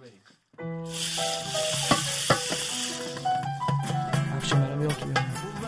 بریم. افشین منو بیا تو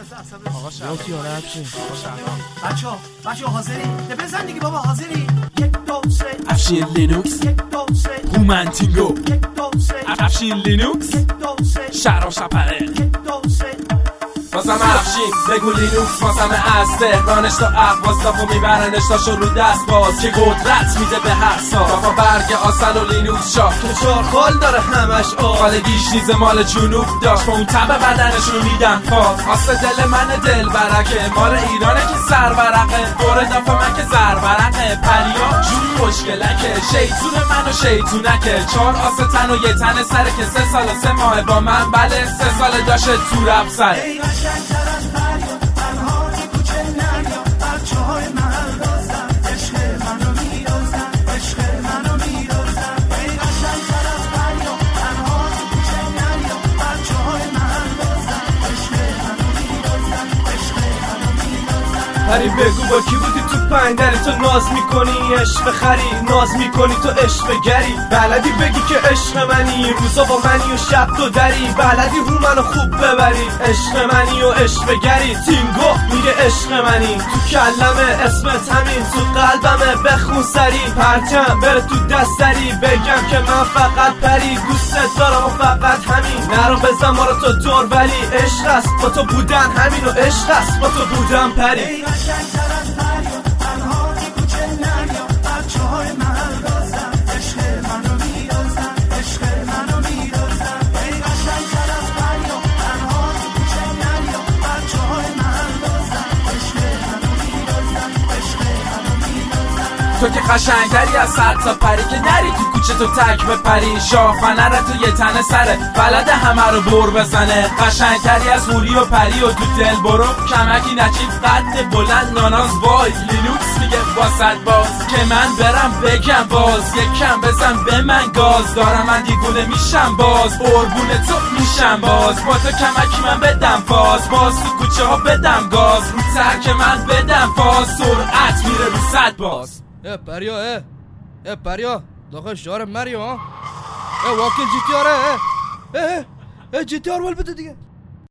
آقا شهرام یا نه افشین. آقا شهرام بچه‌ها حاضری؟ بزن دیگه بابا حاضری؟ 1 2 3 افشین لینوکس 1 2 3 هومنتینگو 1 2 3 افشین لینوکس 1 2 3 شهرام شپره 1 2 3 واسم افشین بگو لینوکس واسم از تهرانش تا اقواستافو میبرنش تاشو رو دست باز که قدرت میده به هر سال بابا برگ آسن و لینوکس شاه که چارخال داره همش خاله گیشنیز مال جنوب داشت با اون تب بدنش رو میدن پاس آسه دل من دل برکه مال ایرانه که سر برقه دور دافه من که زر برقه پریا جون خوشگلکه شیطون من و شیطونکه 4 آسه تن و یه تن سره که 3 سال و 3 ماه با من بله 3 سال داشته تو رب سر قشنگ‌تر از فریاد تنهایی کوچه نریا بچه‌های محل دازدن عشق منو می‌دازدن عشق منو می‌دازدن ای قشنگ‌تر از فریاد تنهایی کوچه نریا بچه‌های محل دازدن عشق منو می‌دازدن عشق منو می‌دازدن هری بگو با کی بودی تو پندری تو ناز میکنی عشق بخری ناز میکنی تو عشق گری بلدی بگی که عشق منی روزا با منی و شب تو دری بلدی رو منو خوب ببری عشق منی و عشق گری تینگو میگه عشق منی تو کلمه اسمت همین تو قلبمه بخون سری پرچم بره تو دستری بگم که من فقط پری دوست دارم و فقط همین نرو بزن ما رو تو دور ولی عشق است با تو بودن همین و عشق است با تو بودن پری ای قشنگ‌تر از فریاد تنهایی کوچه نریا بچه‌های محل دازدن عشق منو می‌دازدن عشق منو می‌دازدن ای قشنگ‌تر از فریاد تنهایی کوچه نریا بچه‌های محل دازدن عشق منو می‌دازدن عشق منو می‌دازدن تو که قشنگتری از سر تا پری که نری تو کوچه تو تک بپری شاهفنره تو یه تنه سره بلده همه رو بر بزنه قشنگتری از هوری و پری و تو دل برو کمکی نچید قد بلند ناناز وای لینوکس میگه واسد باز که من برم بگم باز یکم بزن به من گاز دارم من دیوونه میشم باز قربون تو میشم باز با تو کمکی من بدم باز تو کوچه ها بدم گاز رو ترک من بدم باز سرعت میره رو 100 باز پریا داخل شهر مریم ها واکن جی تی آره جی تی آر ول بده دیگه